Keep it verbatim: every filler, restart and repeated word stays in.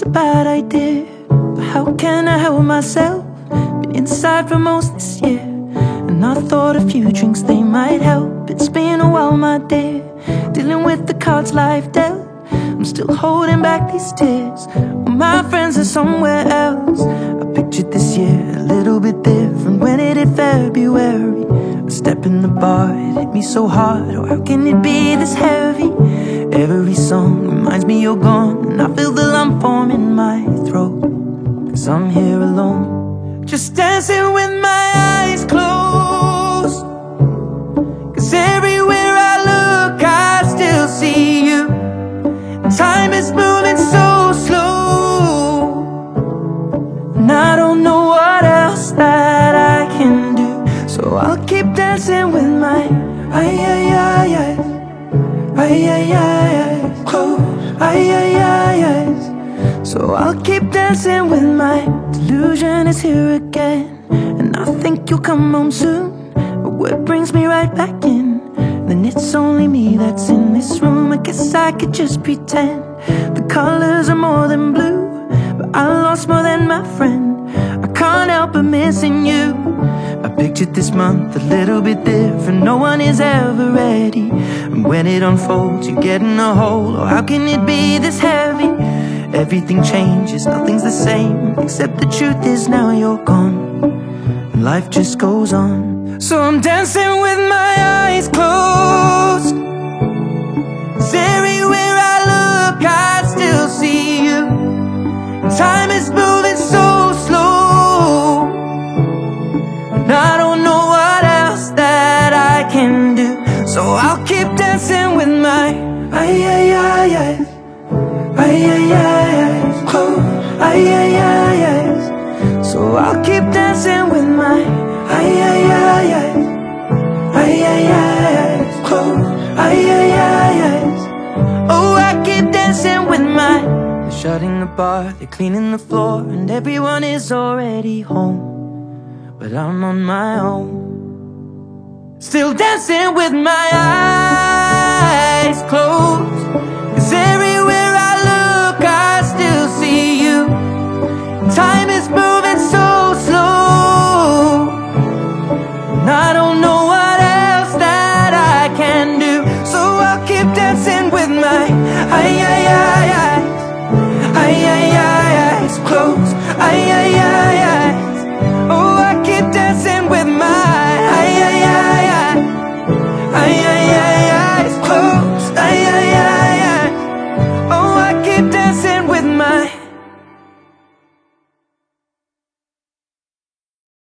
a bad idea, but how can I help myself? Been inside for most this year, and I thought a few drinks, they might help. It's been a while, my dear, dealing with the cards life dealt. I'm still holding back these tears, but my friends are somewhere else. I pictured this year a little bit different when it hit February. A step in the bar, it hit me so hard. Oh, how can it be this heavy? Every song reminds me you're gone, and I feel the lump form in my throat. Cause I'm here alone, just dancing with my eyes closed. Cause everywhere I look, I still see you. Time is moving so slow, and I don't know what else that I can do. So I'll keep dancing with my ay ay ay ay ay ay ay close, ay ay ay ay. So I'll keep dancing with my delusion is here again, and I think you'll come home soon. But what brings me right back in? Then it's only me that's in this room. I guess I could just pretend the colors are more than blue, but I lost more than my friend. I can't help but missing you. I pictured this month a little bit different. No one is ever ready, and when it unfolds, you get in a hole. Oh, how can it be this heavy? Everything changes, nothing's the same, except the truth is now you're gone, and life just goes on. So I'm dancing with my eyes closed. 'Cause everywhere I look, I still see you. And time is moving so slow, and I don't know what else that I can do. So I'll keep dancing with my ay ay ay ay ay ay ay close, ay ay ay ay. So I'll keep dancing with my ay ay ay ay ay ay ay close, ay ay ay ay. Oh, I keep dancing with my. They're shutting the bar, they're cleaning the floor, and everyone is already home, but I'm on my own, still dancing with my eyes closed. 'Cause every